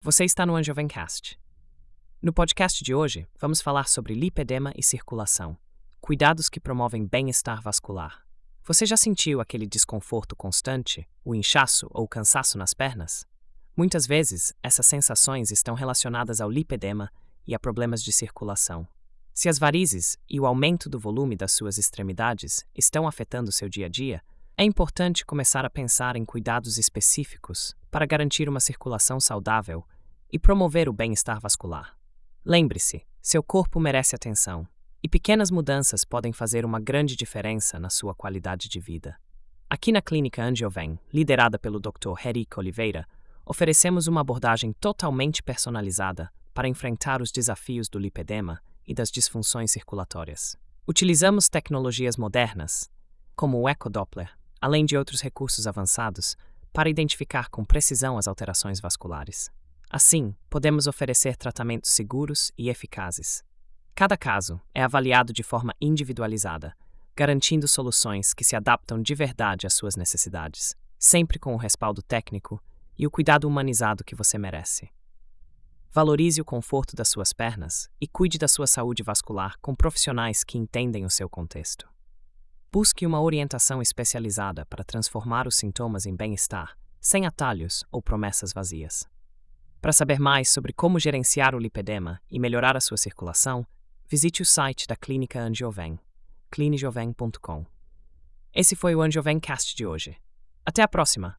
Você está no Angiovencast. No podcast de hoje, vamos falar sobre lipedema e circulação, cuidados que promovem bem-estar vascular. Você já sentiu aquele desconforto constante, o inchaço ou cansaço nas pernas? Muitas vezes, essas sensações estão relacionadas ao lipedema e a problemas de circulação. Se as varizes e o aumento do volume das suas extremidades estão afetando seu dia a dia, é importante começar a pensar em cuidados específicos para garantir uma circulação saudável e promover o bem-estar vascular. Lembre-se, seu corpo merece atenção, e pequenas mudanças podem fazer uma grande diferença na sua qualidade de vida. Aqui na Clínica Angioven, liderada pelo Dr. Henrique Oliveira, oferecemos uma abordagem totalmente personalizada para enfrentar os desafios do lipedema e das disfunções circulatórias. Utilizamos tecnologias modernas, como o ecodoppler, além de outros recursos avançados, para identificar com precisão as alterações vasculares. Assim, podemos oferecer tratamentos seguros e eficazes. Cada caso é avaliado de forma individualizada, garantindo soluções que se adaptam de verdade às suas necessidades, sempre com o respaldo técnico e o cuidado humanizado que você merece. Valorize o conforto das suas pernas e cuide da sua saúde vascular com profissionais que entendem o seu contexto. Busque uma orientação especializada para transformar os sintomas em bem-estar, sem atalhos ou promessas vazias. Para saber mais sobre como gerenciar o lipedema e melhorar a sua circulação, visite o site da Clínica Angioven, clinijoven.com. Esse foi o Angiovencast de hoje. Até a próxima!